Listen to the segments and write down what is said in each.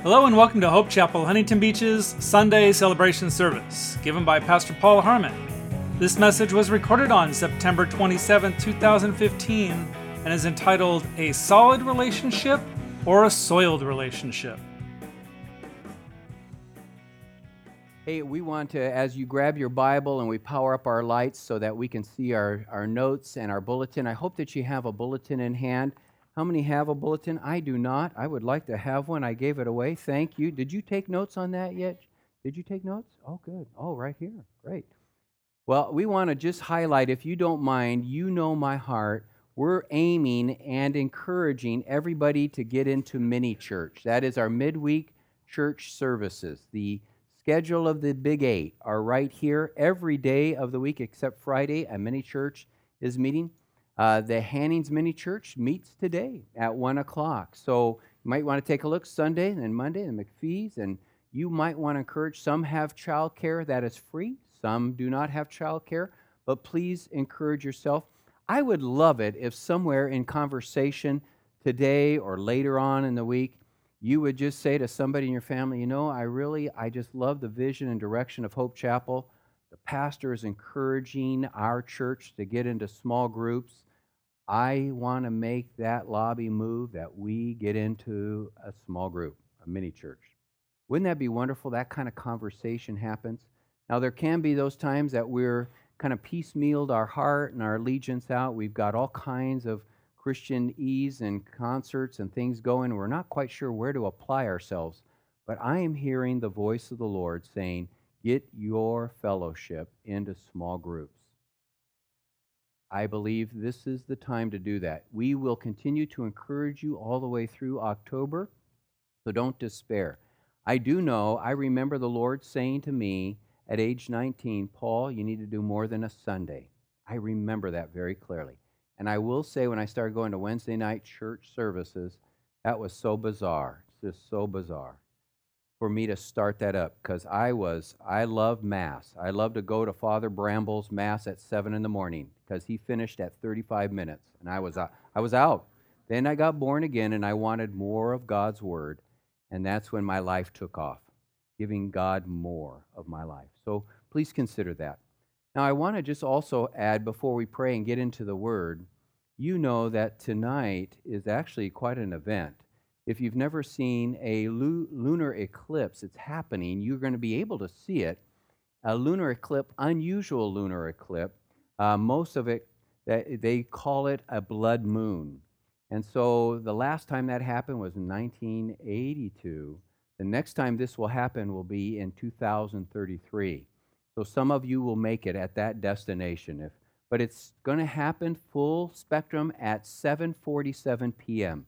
Hello and welcome to Hope Chapel, Huntington Beach's Sunday celebration service, given by Pastor Paul Harmon. This message was recorded on September 27, 2015, and is entitled, A Solid Relationship or a Soiled Relationship? Hey, we want to, as you grab your Bible and we power up our lights so that we can see our notes and our bulletin, I hope that you have a bulletin in hand. How many have a bulletin? I do not. I would like to have one. I gave it away. Thank you. Did you take notes on that yet? Did you take notes? Oh, good. Oh, right here. Great. Well, we want to just highlight, if you don't mind, you know my heart. We're aiming and encouraging everybody to get into mini church. That is our midweek church services. The schedule of the Big Eight are right here every day of the week except Friday. A mini church is meeting. The Hannings Mini Church meets today at 1 o'clock. So you might want to take a look Sunday and Monday, and McPhee's, and you might want to encourage. Some have child care that is free. Some do not have child care, but please encourage yourself. I would love it if somewhere in conversation today or later on in the week, you would just say to somebody in your family, you know, I just love the vision and direction of Hope Chapel. The pastor is encouraging our church to get into small groups. I want to make that lobby move that we get into a small group, a mini church. Wouldn't that be wonderful? That kind of conversation happens. Now, there can be those times that we're kind of piecemealed our heart and our allegiance out. We've got all kinds of Christianese and concerts and things going. We're not quite sure where to apply ourselves. But I am hearing the voice of the Lord saying, get your fellowship into small groups. I believe this is the time to do that. We will continue to encourage you all the way through October, so don't despair. I remember the Lord saying to me at age 19, Paul, you need to do more than a Sunday. I remember that very clearly. And I will say, when I started going to Wednesday night church services, that was so bizarre. It's just so bizarre for me to start that up, because I love Mass. I love to go to Father Bramble's Mass at 7 in the morning, because he finished at 35 minutes, and I was out. Then I got born again, and I wanted more of God's Word, and that's when my life took off, giving God more of my life. So please consider that. Now, I want to just also add, before we pray and get into the Word, you know that tonight is actually quite an event. If you've never seen a lunar eclipse, it's happening. You're going to be able to see it. A lunar eclipse, unusual lunar eclipse. Most of it, they call it a blood moon. And so the last time that happened was in 1982. The next time this will happen will be in 2033. So some of you will make it at that destination. But it's going to happen full spectrum at 7:47 p.m.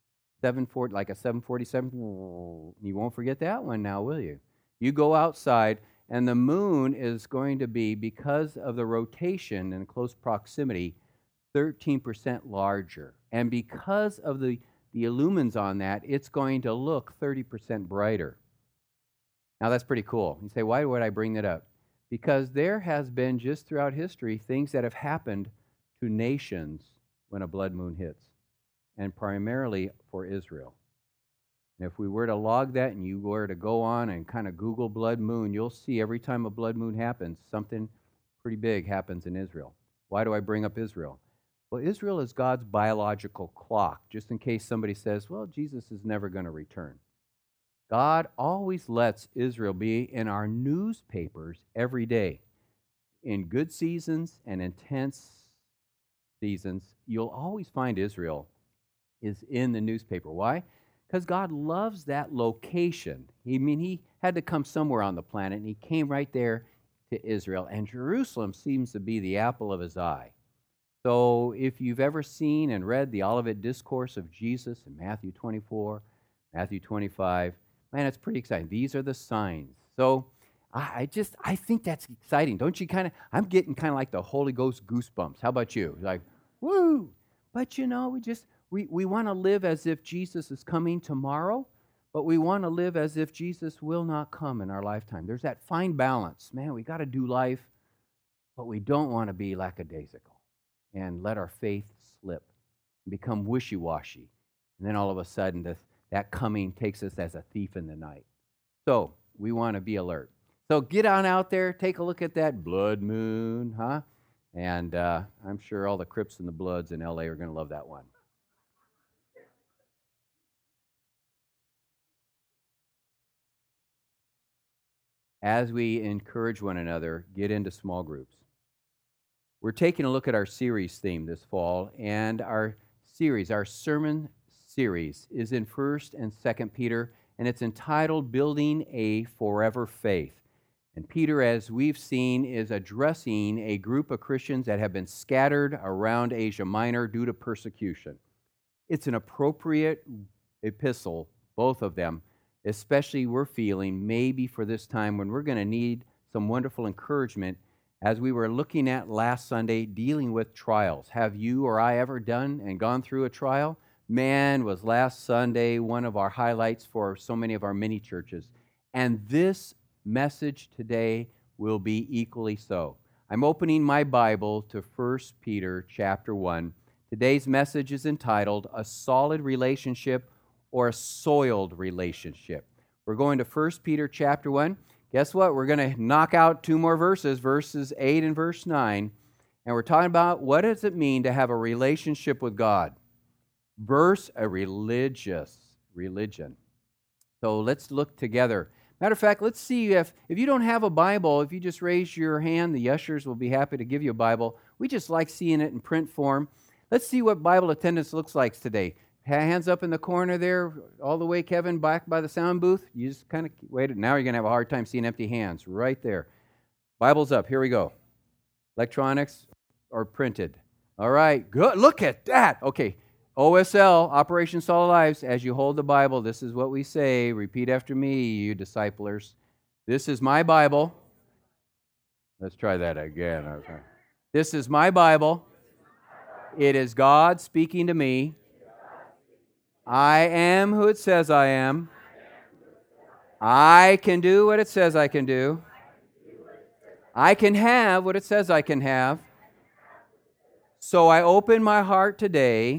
747. You won't forget that one now, will you? You go outside, and the moon is going to be, because of the rotation and close proximity, 13% larger. And because of the lumens on that, it's going to look 30% brighter. Now, that's pretty cool. You say, why would I bring that up? Because there has been, just throughout history, things that have happened to nations when a blood moon hits, and primarily for Israel. And if we were to log that and you were to go on and kind of Google blood moon, you'll see every time a blood moon happens, something pretty big happens in Israel. Why do I bring up Israel? Well, Israel is God's biological clock, just in case somebody says, well, Jesus is never going to return. God always lets Israel be in our newspapers every day. In good seasons and intense seasons, you'll always find Israel is in the newspaper. Why? Because God loves that location. He had to come somewhere on the planet, and he came right there to Israel, and Jerusalem seems to be the apple of his eye. So if you've ever seen and read the Olivet Discourse of Jesus in Matthew 24, Matthew 25, man, it's pretty exciting. These are the signs. So I think that's exciting. Don't you I'm getting kind of like the Holy Ghost goosebumps. How about you? Like, woo! But we want to live as if Jesus is coming tomorrow, but we want to live as if Jesus will not come in our lifetime. There's that fine balance. Man, we got to do life, but we don't want to be lackadaisical and let our faith slip and become wishy-washy. And then all of a sudden, that coming takes us as a thief in the night. So we want to be alert. So get on out there, take a look at that blood moon, huh? And I'm sure all the Crips and the Bloods in LA are going to love that one. As we encourage one another, get into small groups. We're taking a look at our series theme this fall, and our sermon series, is in 1st and 2nd Peter, and it's entitled Building a Forever Faith. And Peter, as we've seen, is addressing a group of Christians that have been scattered around Asia Minor due to persecution. It's an appropriate epistle, both of them, especially we're feeling maybe for this time when we're going to need some wonderful encouragement as we were looking at last Sunday, dealing with trials. Have you or I ever done and gone through a trial? Man, was last Sunday one of our highlights for so many of our mini churches. And this message today will be equally so. I'm opening my Bible to 1 Peter chapter 1. Today's message is entitled, A Solid Relationship or a Soiled Relationship. We're going to 1 Peter chapter 1. Guess what? We're going to knock out 2 more verses, verses 8 and verse 9. And we're talking about what does it mean to have a relationship with God versus a religion. So let's look together. Matter of fact, let's see if you don't have a Bible, if you just raise your hand, the ushers will be happy to give you a Bible. We just like seeing it in print form. Let's see what Bible attendance looks like today. Hands up in the corner there, all the way, Kevin, back by the sound booth. You just kind of wait. Now you're going to have a hard time seeing empty hands right there. Bible's up. Here we go. Electronics or printed. All right, good. Look at that. Okay, OSL, Operation Solid Lives. As you hold the Bible, this is what we say. Repeat after me, you disciplers. This is my Bible. Let's try that again. Okay. This is my Bible. It is God speaking to me. I am who it says I am. I can do what it says I can do. I can have what it says I can have. So I open my heart today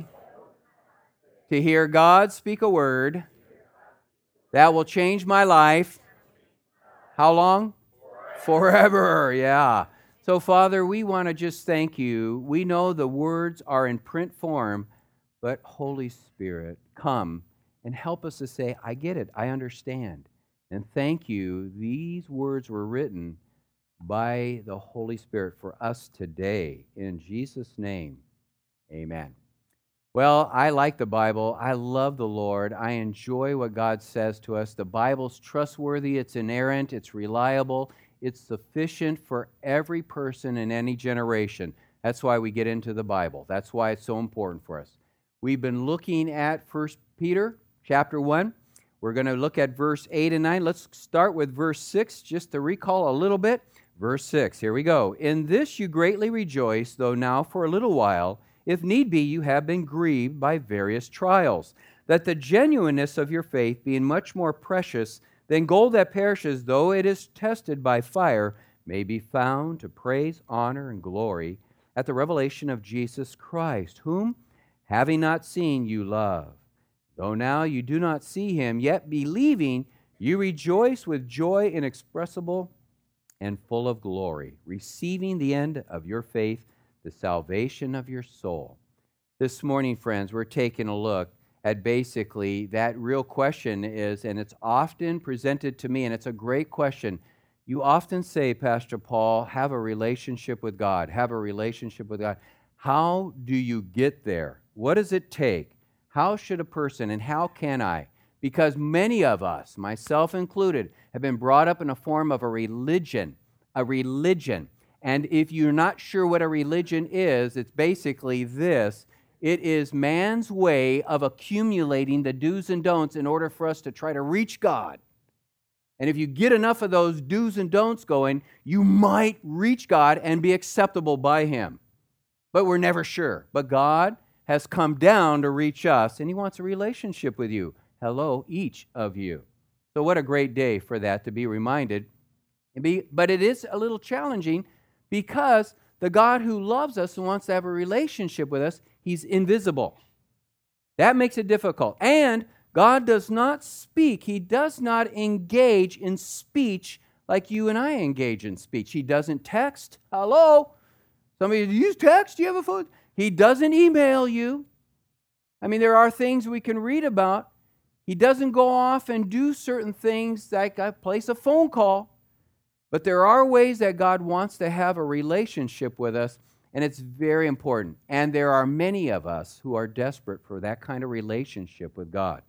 to hear God speak a word that will change my life. How long? Forever, yeah. So, Father, we want to just thank you. We know the words are in print form, but Holy Spirit, come and help us to say, I get it, I understand. And thank you, these words were written by the Holy Spirit for us today. In Jesus' name, amen. Well, I like the Bible. I love the Lord. I enjoy what God says to us. The Bible's trustworthy, it's inerrant, it's reliable, it's sufficient for every person in any generation. That's why we get into the Bible. That's why it's so important for us. We've been looking at 1 Peter chapter 1. We're going to look at verse 8 and 9. Let's start with verse 6 just to recall a little bit. Verse 6, here we go. In this you greatly rejoice, though now for a little while, if need be, you have been grieved by various trials, that the genuineness of your faith, being much more precious than gold that perishes, though it is tested by fire, may be found to praise, honor, and glory at the revelation of Jesus Christ, whom, having not seen, you love. Though now you do not see him, yet believing, you rejoice with joy inexpressible and full of glory, receiving the end of your faith, the salvation of your soul. This morning, friends, we're taking a look at basically that real question is, and it's often presented to me, and it's a great question. You often say, Pastor Paul, have a relationship with God, have a relationship with God. How do you get there? What does it take? How should a person, and how can I? Because many of us, myself included, have been brought up in a form of a religion. And if you're not sure what a religion is, it's basically this. It is man's way of accumulating the do's and don'ts in order for us to try to reach God. And if you get enough of those do's and don'ts going, you might reach God and be acceptable by him. But we're never sure. But God has come down to reach us, and he wants a relationship with you. Hello, each of you. So what a great day for that, to be reminded. But it is a little challenging because the God who loves us and wants to have a relationship with us, he's invisible. That makes it difficult. And God does not speak. He does not engage in speech like you and I engage in speech. He doesn't text. Hello? Somebody, do you use text? Do you have a phone? He doesn't email you. I mean, there are things we can read about. He doesn't go off and do certain things like place a phone call. But there are ways that God wants to have a relationship with us, and it's very important. And there are many of us who are desperate for that kind of relationship with God.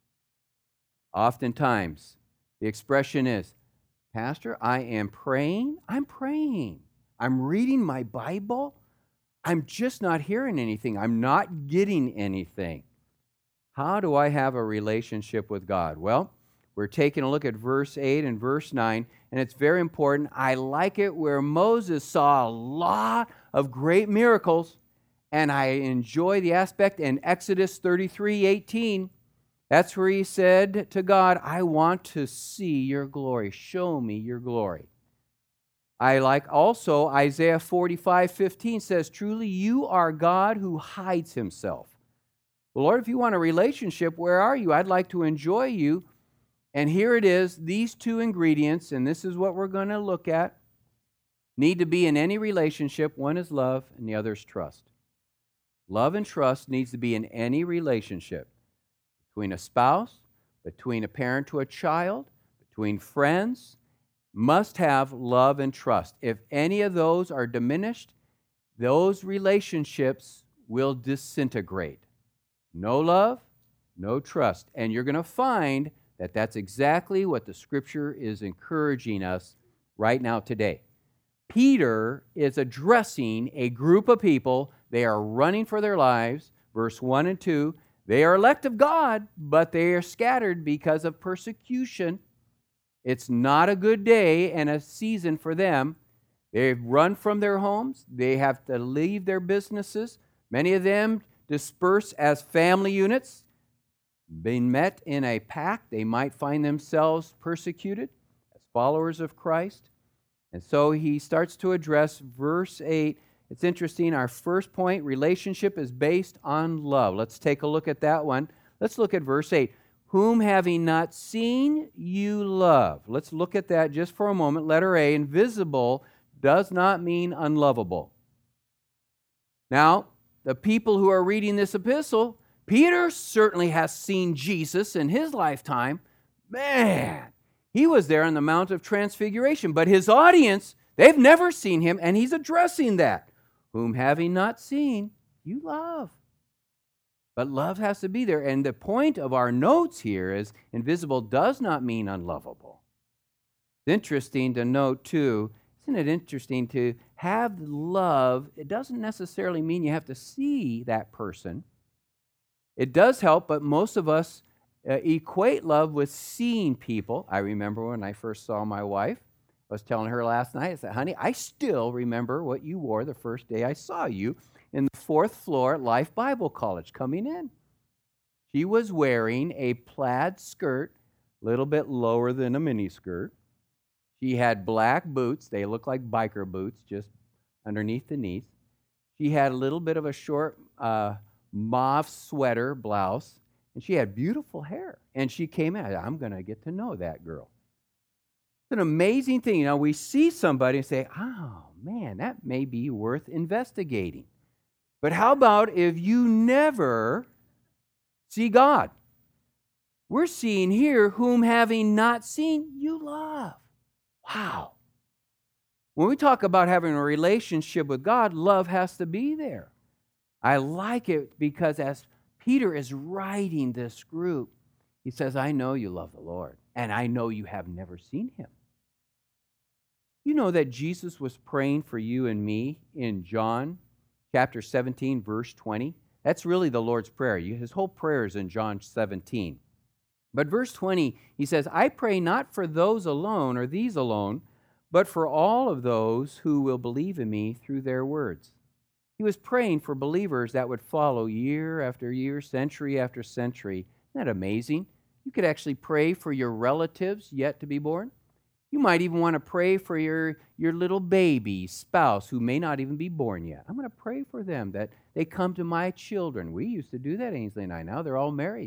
Oftentimes, the expression is, Pastor, I am praying. I'm praying. I'm reading my Bible. I'm just not hearing anything. I'm not getting anything. How do I have a relationship with God? Well, we're taking a look at verse 8 and verse 9, and it's very important. I like it where Moses saw a lot of great miracles, and I enjoy the aspect in Exodus 33:18. That's where he said to God, I want to see your glory. Show me your glory. I like also Isaiah 45:15 says, truly you are God who hides himself. Well, Lord, if you want a relationship, where are you? I'd like to enjoy you. And here it is, these two ingredients, and this is what we're going to look at, need to be in any relationship. One is love, and the other is trust. Love and trust needs to be in any relationship. Between a spouse, between a parent to a child, between friends, must have love and trust. If any of those are diminished, those relationships will disintegrate. No love, no trust. And you're going to find that that's exactly what the Scripture is encouraging us right now today. Peter is addressing a group of people. They are running for their lives. Verse 1 and 2, they are elect of God, but they are scattered because of persecution. It's not a good day and a season for them. They've run from their homes. They have to leave their businesses. Many of them disperse as family units. Being met in a pack, they might find themselves persecuted as followers of Christ. And so he starts to address verse 8. It's interesting, our first point, relationship is based on love. Let's take a look at that one. Let's look at verse 8. Whom having not seen, you love. Let's look at that just for a moment. Letter A, invisible does not mean unlovable. Now, the people who are reading this epistle, Peter certainly has seen Jesus in his lifetime. Man, he was there on the Mount of Transfiguration. But his audience, they've never seen him, and he's addressing that. Whom having not seen, you love. But love has to be there. And the point of our notes here is invisible does not mean unlovable. It's interesting to note, too, isn't it interesting to have love? It doesn't necessarily mean you have to see that person. It does help, but most of us equate love with seeing people. I remember when I first saw my wife, I was telling her last night, I said, honey, I still remember what you wore the first day I saw you in the 4th floor at Life Bible College coming in. She was wearing a plaid skirt, a little bit lower than a mini skirt. She had black boots. They look like biker boots, just underneath the knees. She had a little bit of a short mauve sweater blouse, and she had beautiful hair. And she came in. I'm going to get to know that girl. It's an amazing thing. You know, we see somebody and say, oh, man, that may be worth investigating. But how about if you never see God? We're seeing here, whom having not seen, you love. Wow. When we talk about having a relationship with God, love has to be there. I like it because as Peter is writing this group, he says, I know you love the Lord, and I know you have never seen him. You know that Jesus was praying for you and me in John chapter 17, verse 20. That's really the Lord's Prayer. His whole prayer is in John 17. But verse 20, he says, I pray not for those alone or these alone, but for all of those who will believe in me through their words. He was praying for believers that would follow year after year, century after century. Isn't that amazing? You could actually pray for your relatives yet to be born. You might even want to pray for your little baby spouse who may not even be born yet. I'm going to pray for them that they come to my children. We used to do that, Ainsley and I. Now they're all married.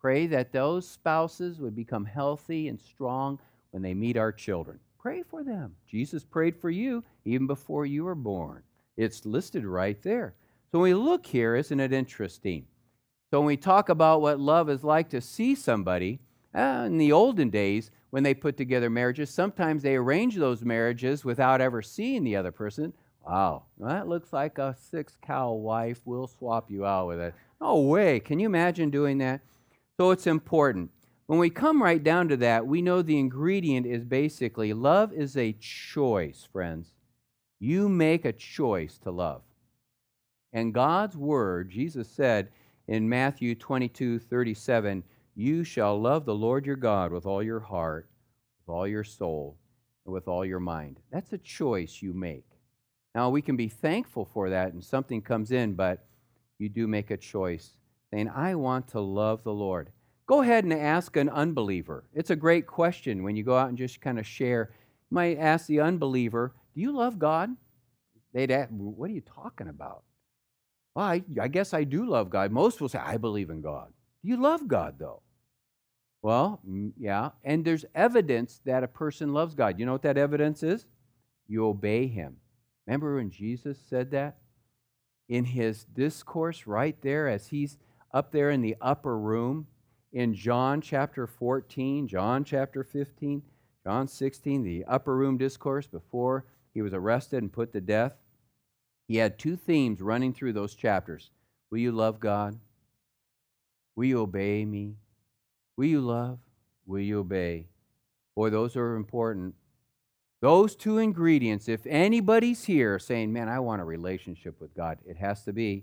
Pray that those spouses would become healthy and strong when they meet our children. Pray for them. Jesus prayed for you even before you were born. It's listed right there. So when we look here, isn't it interesting? So when we talk about what love is like to see somebody, in the olden days, when they put together marriages, sometimes they arrange those marriages without ever seeing the other person. Wow, that looks like a 6-cow wife. We'll swap you out with it. No way. Can you imagine doing that? So it's important. When we come right down to that, we know the ingredient is basically love is a choice, friends. You make a choice to love. And God's word, Jesus said in Matthew 22:37, you shall love the Lord your God with all your heart, with all your soul, and with all your mind. That's a choice you make. Now, we can be thankful for that and something comes in, but you do make a choice saying, I want to love the Lord. Go ahead and ask an unbeliever. It's a great question when you go out and just kind of share. You might ask the unbeliever, do you love God? They'd ask, what are you talking about? Well, I guess I do love God. Most will say, I believe in God. Do you love God, though? Well, yeah. And there's evidence that a person loves God. You know what that evidence is? You obey him. Remember when Jesus said that? In his discourse right there as he's up there in the upper room in John chapter 14, John chapter 15, John 16, the upper room discourse before he was arrested and put to death. He had two themes running through those chapters. Will you love God? Will you obey me? Will you love? Will you obey? Boy, those are important. Those two ingredients, if anybody's here saying, man, I want a relationship with God, it has to be.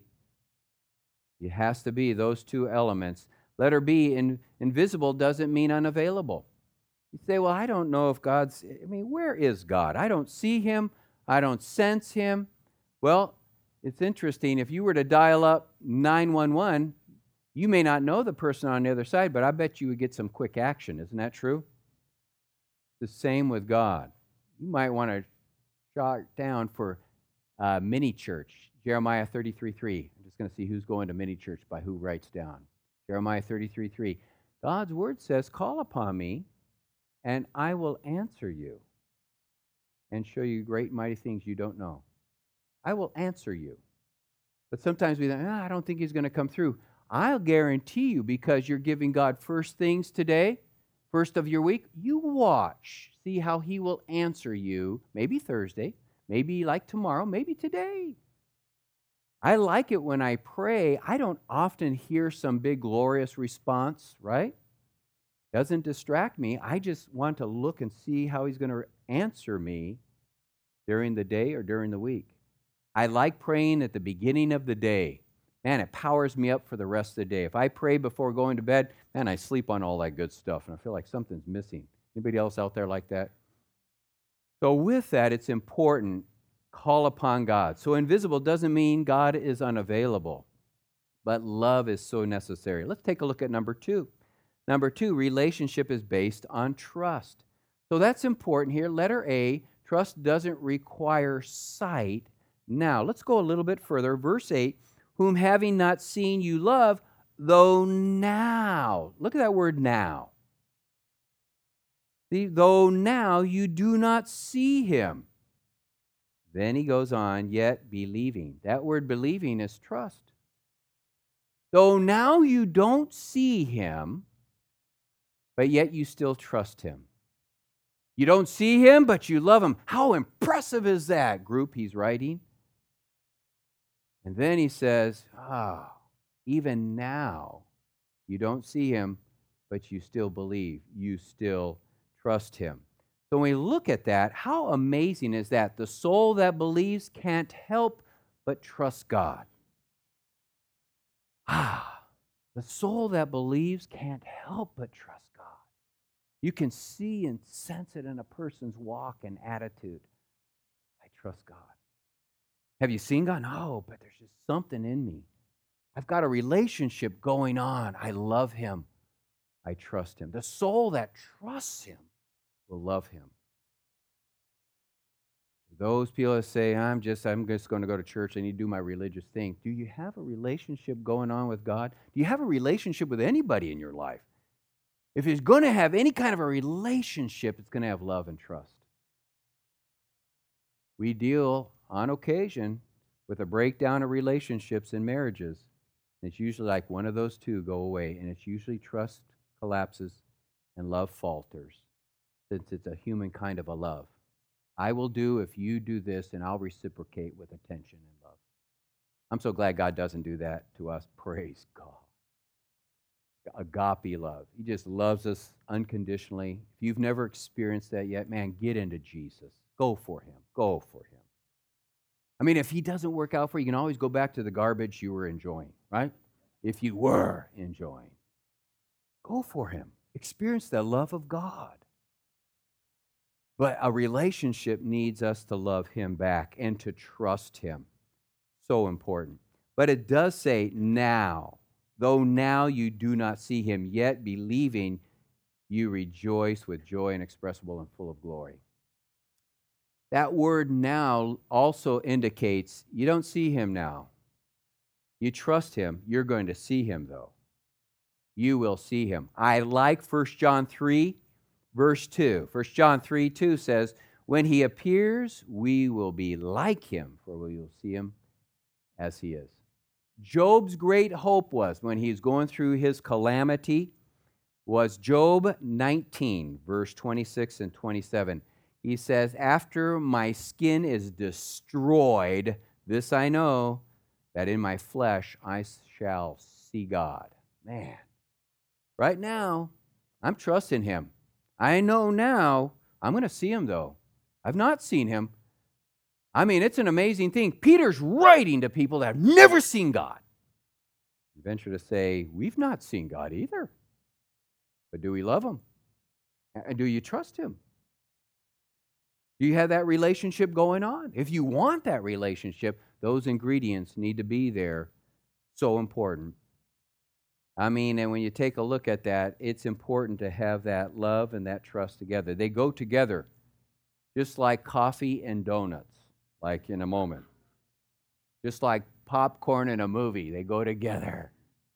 It has to be those two elements. Letter B, invisible doesn't mean unavailable. You say, well, I don't know if where is God? I don't see him. I don't sense him. Well, it's interesting. If you were to dial up 911, you may not know the person on the other side, but I bet you would get some quick action. Isn't that true? The same with God. You might want to jot down for mini church, Jeremiah 33:3. I'm just going to see who's going to mini church by who writes down. Jeremiah 33:3. God's word says, call upon me, and I will answer you and show you great and mighty things you don't know. I will answer you. But sometimes we think, I don't think he's going to come through. I'll guarantee you, because you're giving God first things today, first of your week, you watch. See how he will answer you, maybe Thursday, maybe like tomorrow, maybe today. I like it when I pray. I don't often hear some big glorious response, right? Doesn't distract me. I just want to look and see how he's going to answer me during the day or during the week. I like praying at the beginning of the day. Man, it powers me up for the rest of the day. If I pray before going to bed, man, I sleep on all that good stuff, and I feel like something's missing. Anybody else out there like that? So with that, it's important, call upon God. So invisible doesn't mean God is unavailable, but love is so necessary. Let's take a look at number 2. Number 2, relationship is based on trust. So that's important here. Letter A, trust doesn't require sight. Now, let's go a little bit further. Verse 8, whom having not seen you love, though now. Look at that word now. See, though now you do not see him. Then he goes on, yet believing. That word believing is trust. Though now you don't see him, but yet you still trust him. You don't see him, but you love him. How impressive is that, group he's writing? And then he says, even now you don't see him, but you still believe. You still trust him. So when we look at that, how amazing is that? The soul that believes can't help but trust God. The soul that believes can't help but trust God. You can see and sense it in a person's walk and attitude. I trust God. Have you seen God? No, but there's just something in me. I've got a relationship going on. I love him. I trust him. The soul that trusts him will love him. Those people that say, I'm just going to go to church, I need to do my religious thing. Do you have a relationship going on with God? Do you have a relationship with anybody in your life? If it's going to have any kind of a relationship, it's going to have love and trust. We deal on occasion with a breakdown of relationships and marriages. It's usually like one of those two go away, and it's usually trust collapses and love falters, since it's a human kind of a love. I will do if you do this, and I'll reciprocate with attention and love. I'm so glad God doesn't do that to us. Praise God. Agape love. He just loves us unconditionally. If you've never experienced that yet, man, get into Jesus. Go for him. Go for him. I mean, if he doesn't work out for you, you can always go back to the garbage you were enjoying, right? If you were enjoying. Go for him. Experience the love of God. But a relationship needs us to love him back and to trust him. So important. But it does say now. Though now you do not see him, yet believing you rejoice with joy inexpressible and full of glory. That word now also indicates you don't see him now. You trust him. You're going to see him, though. You will see him. I like 1 John 3, verse 2. 1 John 3, 2 says, when he appears, we will be like him, for we will see him as he is. Job's great hope was, when he's going through his calamity, was Job 19, verse 26 and 27. He says, after my skin is destroyed, this I know, that in my flesh I shall see God. Man, right now, I'm trusting him. I know now I'm going to see him, though. I've not seen him. I mean, it's an amazing thing. Peter's writing to people that have never seen God. I venture to say, we've not seen God either. But do we love him? And do you trust him? Do you have that relationship going on? If you want that relationship, those ingredients need to be there. So important. I mean, and when you take a look at that, it's important to have that love and that trust together. They go together, just like coffee and donuts. Like in a moment. Just like popcorn in a movie, they go together.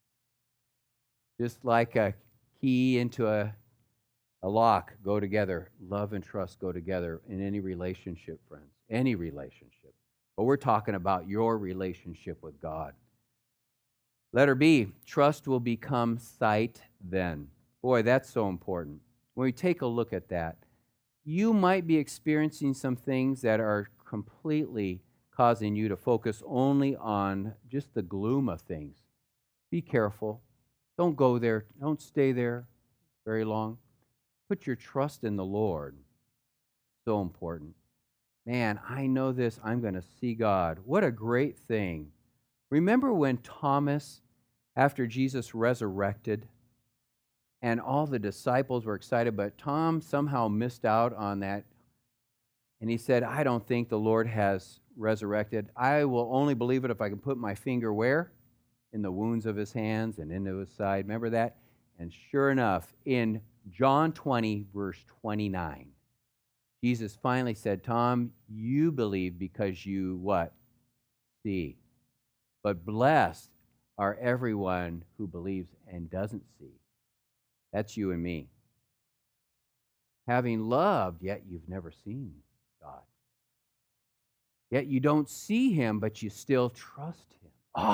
Just like a key into a lock go together. Love and trust go together in any relationship, friends. Any relationship. But we're talking about your relationship with God. Letter B, trust will become sight then. Boy, that's so important. When we take a look at that, you might be experiencing some things that are completely causing you to focus only on just the gloom of things. Be careful. Don't go there. Don't stay there very long. Put your trust in the Lord. So important. Man, I know this. I'm going to see God. What a great thing. Remember when Thomas, after Jesus resurrected, and all the disciples were excited, but Tom somehow missed out on that. And he said, I don't think the Lord has resurrected. I will only believe it if I can put my finger where? In the wounds of his hands and into his side. Remember that? And sure enough, in John 20, verse 29, Jesus finally said, Tom, you believe because you what? See. But blessed are everyone who believes and doesn't see. That's you and me. Having loved, yet you've never seen God. Yet you don't see him, but you still trust him.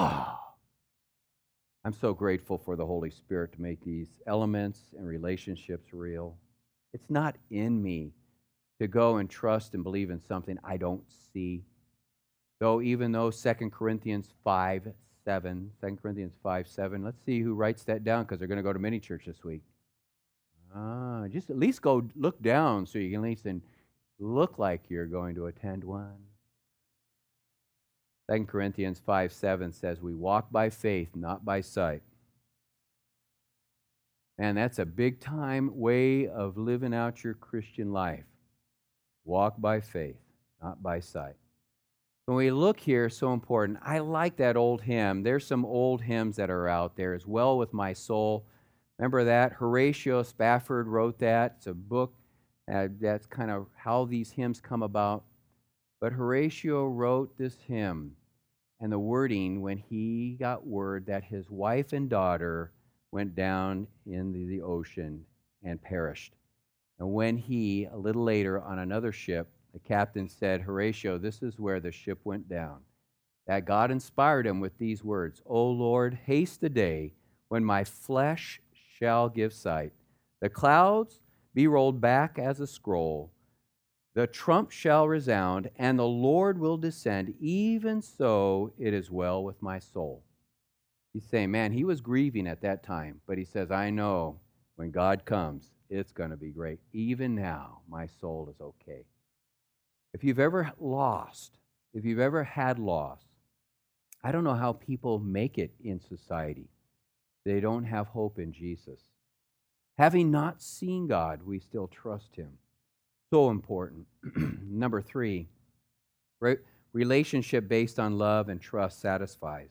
I'm so grateful for the Holy Spirit to make these elements and relationships real. It's not in me to go and trust and believe in something I don't see. Even though 2 Corinthians 5:7, let's see who writes that down because they're going to go to mini church this week. Just at least go look down so you can at least look like you're going to attend one. 2 Corinthians 5:7 says, we walk by faith, not by sight. And that's a big time way of living out your Christian life. Walk by faith, not by sight. When we look here, so important. I like that old hymn. There's some old hymns that are out there as well with my soul. Remember that? Horatio Spafford wrote that. It's a book. That's kind of how these hymns come about. But Horatio wrote this hymn, and the wording when he got word that his wife and daughter went down in the ocean and perished. And when he, a little later on another ship, the captain said, Horatio, this is where the ship went down, that God inspired him with these words, O Lord, haste the day when my flesh shall give sight. The clouds be rolled back as a scroll. The trump shall resound, and the Lord will descend. Even so, it is well with my soul. He's saying, man, he was grieving at that time, but he says, I know when God comes, it's going to be great. Even now, my soul is okay. If you've ever lost, if you've ever had loss, I don't know how people make it in society. They don't have hope in Jesus. Having not seen God, we still trust him. So important. Number 3, relationship based on love and trust satisfies.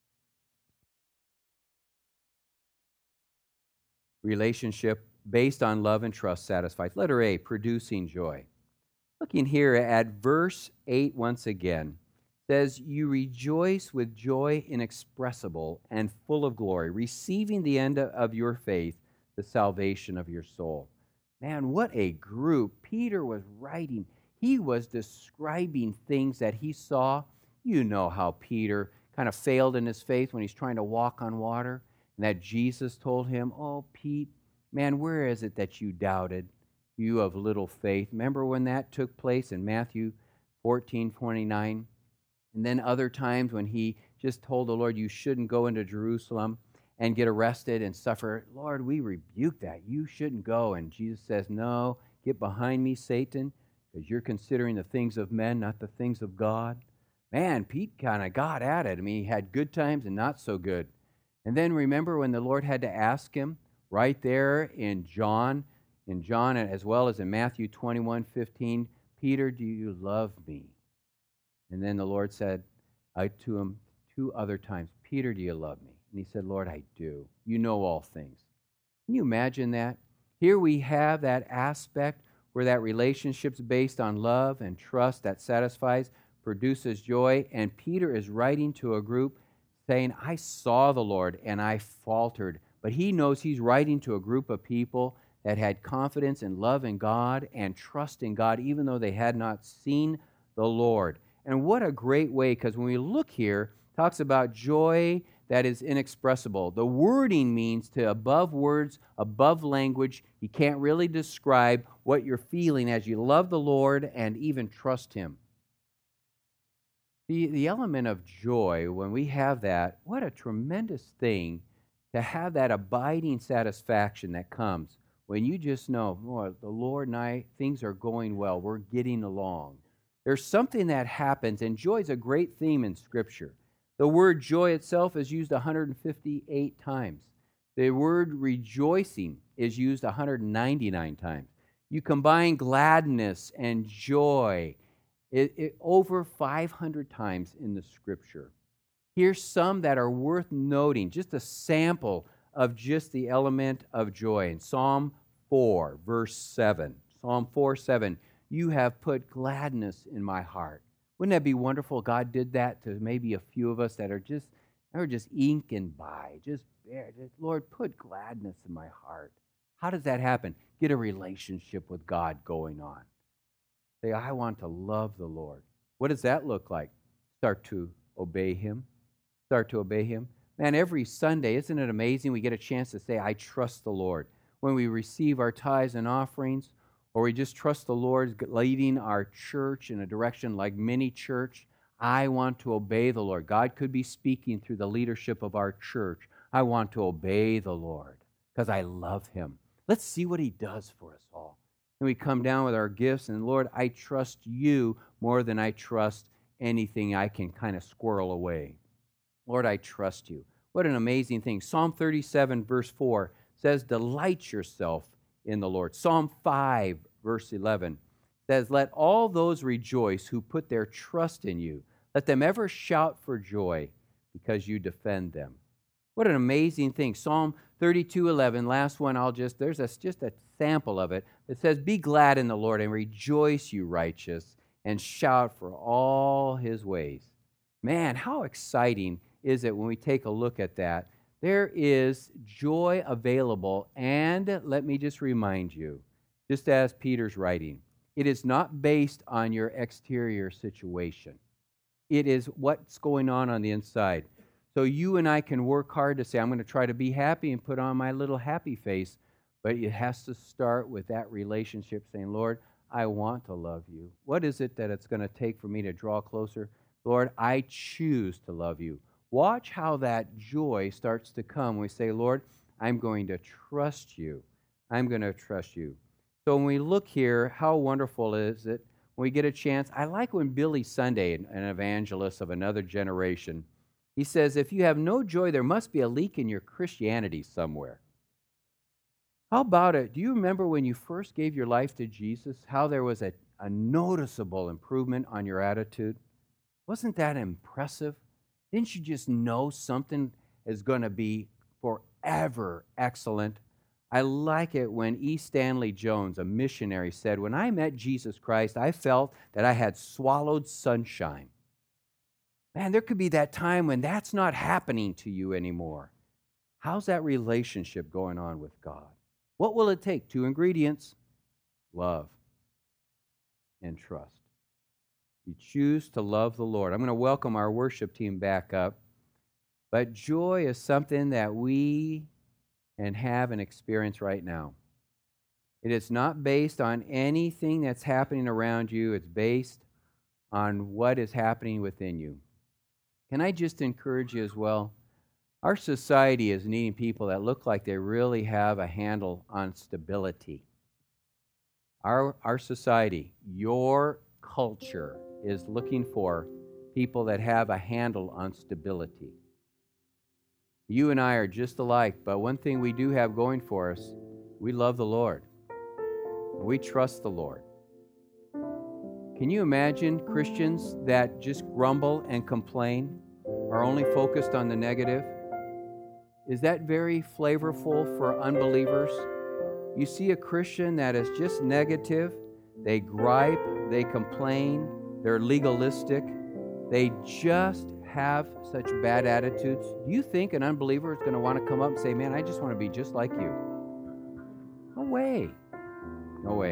Relationship based on love and trust satisfies. Letter A, producing joy. Looking here at verse 8 once again, says, you rejoice with joy inexpressible and full of glory, receiving the end of your faith, the salvation of your soul. Man, what a group. Peter was writing. He was describing things that he saw. You know how Peter kind of failed in his faith when he's trying to walk on water, and that Jesus told him, oh, Pete, man, where is it that you doubted, you of little faith? Remember when that took place in Matthew 14:29? And then other times when he just told the Lord, you shouldn't go into Jerusalem and get arrested and suffer. Lord, we rebuke that. You shouldn't go. And Jesus says, no, get behind me, Satan, because you're considering the things of men, not the things of God. Man, Pete kind of got at it. I mean, he had good times and not so good. And then remember when the Lord had to ask him right there in John as well as in Matthew 21:15, Peter, do you love me? And then the Lord said to him 2 other times, Peter, do you love me? And he said, Lord, I do. You know all things. Can you imagine that? Here we have that aspect where that relationship's based on love and trust that satisfies, produces joy. And Peter is writing to a group saying, I saw the Lord and I faltered. But he knows he's writing to a group of people that had confidence and love in God and trust in God, even though they had not seen the Lord. And what a great way, because when we look here, it talks about joy that is inexpressible. The wording means to above words, above language. You can't really describe what you're feeling as you love the Lord and even trust him. The element of joy, when we have that, what a tremendous thing to have that abiding satisfaction that comes when you just know, oh, the Lord and I, things are going well. We're getting along. There's something that happens, and joy is a great theme in Scripture. The word joy itself is used 158 times. The word rejoicing is used 199 times. You combine gladness and joy over 500 times in the Scripture. Here's some that are worth noting, just a sample of just the element of joy. In Psalm 4, verse 7, Psalm 4:7, you have put gladness in my heart. Wouldn't that be wonderful? God did that to maybe a few of us that are just inking by, just Lord, put gladness in my heart. How does that happen? Get a relationship with God going on. Say, I want to love the Lord. What does that look like? Start to obey him. Start to obey him. Man, every Sunday, isn't it amazing? We get a chance to say, I trust the Lord. When we receive our tithes and offerings, or we just trust the Lord leading our church in a direction like Mini Church, I want to obey the Lord. God could be speaking through the leadership of our church. I want to obey the Lord because I love him. Let's see what he does for us all. And we come down with our gifts, and Lord, I trust you more than I trust anything I can kind of squirrel away. Lord, I trust you. What an amazing thing. Psalm 37, verse 4 says, delight yourself in the Lord. Psalm 5, verse 11 says, let all those rejoice who put their trust in you. Let them ever shout for joy because you defend them. What an amazing thing. Psalm 32:11, last one, there's just a sample of it. It says, be glad in the Lord and rejoice, you righteous, and shout for all his ways. Man, how exciting is it when we take a look at that? There is joy available, and let me just remind you, just as Peter's writing, it is not based on your exterior situation. It is what's going on the inside. So you and I can work hard to say, I'm going to try to be happy and put on my little happy face, but it has to start with that relationship saying, Lord, I want to love you. What is it that it's going to take for me to draw closer? Lord, I choose to love you. Watch how that joy starts to come. We say, Lord, I'm going to trust you. I'm going to trust you. So when we look here, how wonderful is it when we get a chance? I like when Billy Sunday, an evangelist of another generation, he says, if you have no joy, there must be a leak in your Christianity somewhere. How about it? Do you remember when you first gave your life to Jesus, how there was a noticeable improvement on your attitude? Wasn't that impressive? Didn't you just know something is going to be forever excellent? I like it when E. Stanley Jones, a missionary, said, when I met Jesus Christ, I felt that I had swallowed sunshine. Man, there could be that time when that's not happening to you anymore. How's that relationship going on with God? What will it take? 2 ingredients: love and trust. You choose to love the Lord. I'm going to welcome our worship team back up. But joy is something that we can have and experience right now. It is not based on anything that's happening around you. It's based on what is happening within you. Can I just encourage you as well? Our society is needing people that look like they really have a handle on stability. Our society, your culture, is looking for people that have a handle on stability. You and I are just alike, but one thing we do have going for us, we love the Lord. We trust the Lord. Can you imagine Christians that just grumble and complain, are only focused on the negative? Is that very flavorful for unbelievers? You see a Christian that is just negative, they gripe, they complain, they're legalistic, they just have such bad attitudes. Do you think an unbeliever is going to want to come up and say, man, I just want to be just like you? No way. No way.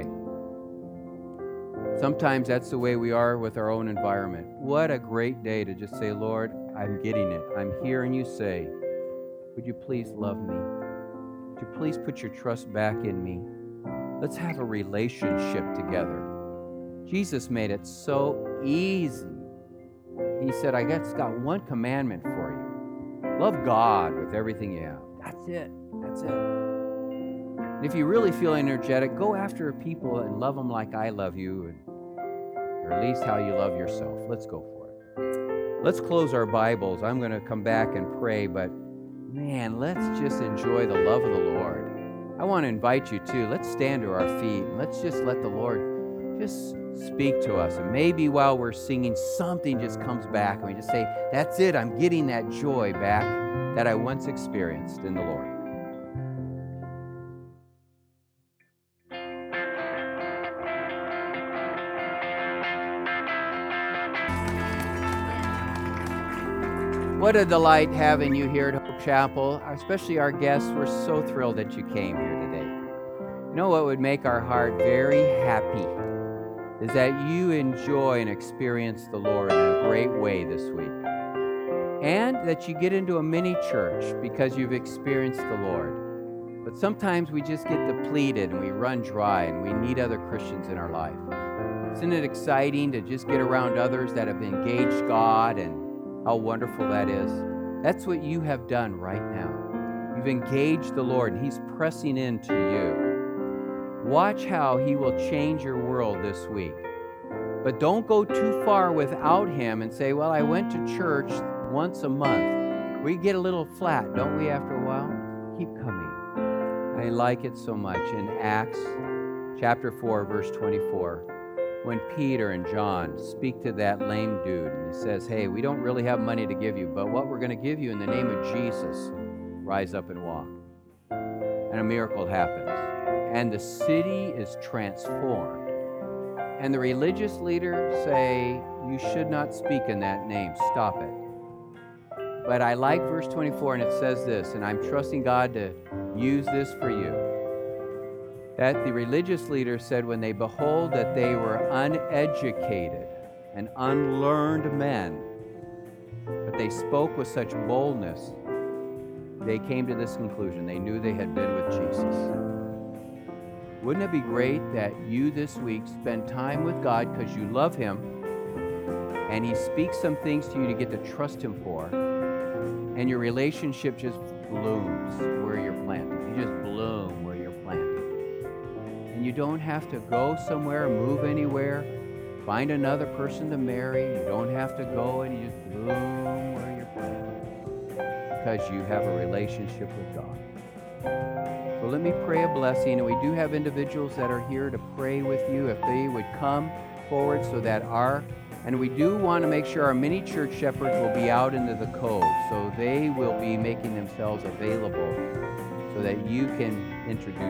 Sometimes that's the way we are with our own environment. What a great day to just say, Lord, I'm getting it. I'm hearing you say, would you please love me? Would you please put your trust back in me? Let's have a relationship together. Jesus made it so easy. He said, I guess got one commandment for you. Love God with everything you have. That's it. That's it. And if you really feel energetic, go after people and love them like I love you, or at least how you love yourself. Let's go for it. Let's close our Bibles. I'm going to come back and pray, but man, let's just enjoy the love of the Lord. I want to invite you too. Let's stand to our feet and let's just let the Lord just speak to us. And maybe while we're singing, something just comes back and we just say, that's it. I'm getting that joy back that I once experienced in the Lord. What a delight having you here at Hope Chapel, especially our guests. We're so thrilled that you came here today. You know what would make our heart very happy is that you enjoy and experience the Lord in a great way this week. And that you get into a mini church because you've experienced the Lord. But sometimes we just get depleted and we run dry and we need other Christians in our life. Isn't it exciting to just get around others that have engaged God, and how wonderful that is? That's what you have done right now. You've engaged the Lord and He's pressing into you. Watch how He will change your world this week. But don't go too far without Him and say, well, I went to church once a month. We get a little flat, don't we, after a while? Keep coming. I like it so much. In Acts chapter 4, verse 24, when Peter and John speak to that lame dude, and he says, hey, we don't really have money to give you, but what we're going to give you in the name of Jesus, rise up and walk. And a miracle happens. And the city is transformed. and the religious leader say, you should not speak in that name, stop it. But I like verse 24, and it says this, and I'm trusting God to use this for you. That the religious leader said, when they behold that they were uneducated and unlearned men, but they spoke with such boldness, they came to this conclusion. They knew they had been with Jesus. Wouldn't it be great that you this week spend time with God because you love Him, and He speaks some things to you to get to trust Him for, and your relationship just blooms where you're planted. You just bloom where you're planted. And you don't have to go somewhere, move anywhere, find another person to marry. You don't have to go, and you just bloom where you're planted because you have a relationship with God. So let me pray a blessing, and we do have individuals that are here to pray with you if they would come forward so that and we do want to make sure our mini church shepherds will be out into the cove, so they will be making themselves available so that you can introduce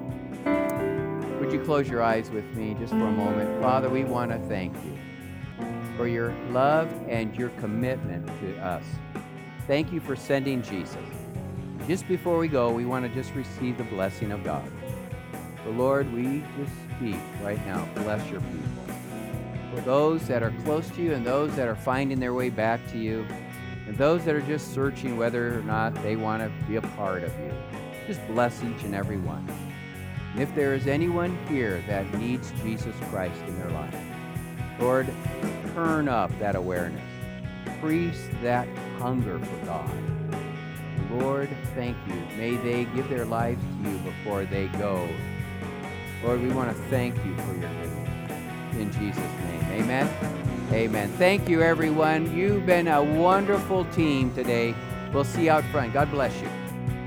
them. Would you close your eyes with me just for a moment? Father, we want to thank you for your love and your commitment to us. Thank you for sending Jesus. Just before we go, we want to just receive the blessing of God. So Lord, we just speak right now. Bless your people. For those that are close to you and those that are finding their way back to you, and those that are just searching whether or not they want to be a part of you, just bless each and every one. And if there is anyone here that needs Jesus Christ in their life, Lord, turn up that awareness. Increase that hunger for God. Lord, thank you. May they give their lives to you before they go. Lord, we want to thank you for your goodness. In Jesus' name, amen. Amen. Thank you, everyone. You've been a wonderful team today. We'll see you out front. God bless you.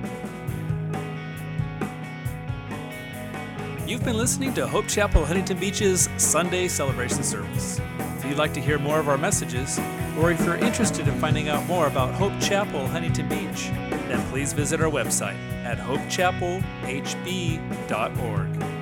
You've been listening to Hope Chapel Huntington Beach's Sunday celebration service. If you'd like to hear more of our messages, or if you're interested in finding out more about Hope Chapel Huntington Beach, then please visit our website at hopechapelhb.org.